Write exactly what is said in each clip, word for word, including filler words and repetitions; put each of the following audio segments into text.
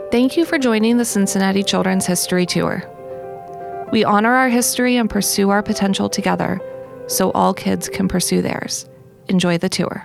Thank you for joining the Cincinnati Children's History Tour. We honor our history and pursue our potential together so all kids can pursue theirs. Enjoy the tour.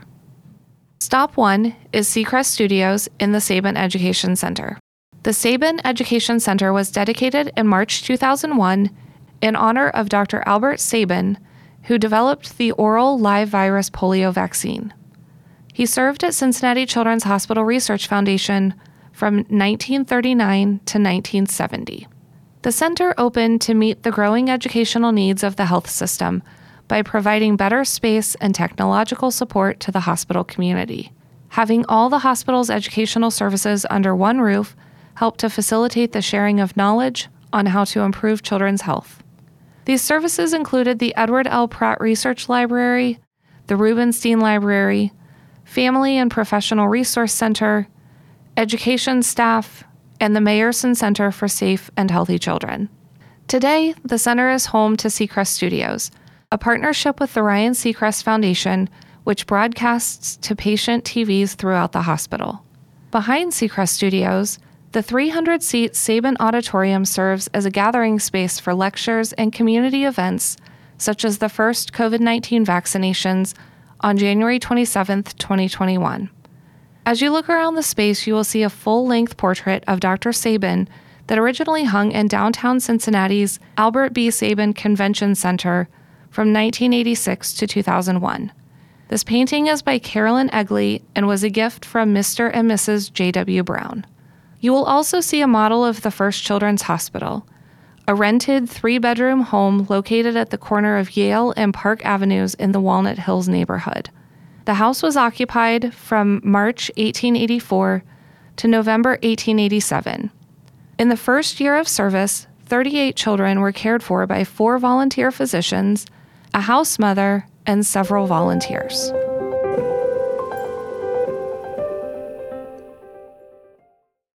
Stop one is Seacrest Studios in the Sabin Education Center. The Sabin Education Center was dedicated in March two thousand one in honor of Doctor Albert Sabin, who developed the oral live virus polio vaccine. He served at Cincinnati Children's Hospital Research Foundation from nineteen thirty-nine to nineteen seventy. The center opened to meet the growing educational needs of the health system by providing better space and technological support to the hospital community. Having all the hospital's educational services under one roof helped to facilitate the sharing of knowledge on how to improve children's health. These services included the Edward L. Pratt Research Library, the Rubenstein Library, Family and Professional Resource Center, education staff, and the Meyerson Center for Safe and Healthy Children. Today, the center is home to Seacrest Studios, a partnership with the Ryan Seacrest Foundation, which broadcasts to patient T Vs throughout the hospital. Behind Seacrest Studios, the three hundred seat Sabin Auditorium serves as a gathering space for lectures and community events, such as the first COVID nineteen vaccinations on January twenty-seventh, twenty twenty-one. As you look around the space, you will see a full-length portrait of Doctor Sabin that originally hung in downtown Cincinnati's Albert B. Sabin Convention Center from nineteen eighty-six to two thousand one. This painting is by Carolyn Egley and was a gift from Mister and Missus J W Brown. You will also see a model of the First Children's Hospital, a rented three-bedroom home located at the corner of Yale and Park Avenues in the Walnut Hills neighborhood. The house was occupied from March eighteen eighty-four to November eighteen eighty-seven. In the first year of service, thirty-eight children were cared for by four volunteer physicians, a house mother, and several volunteers.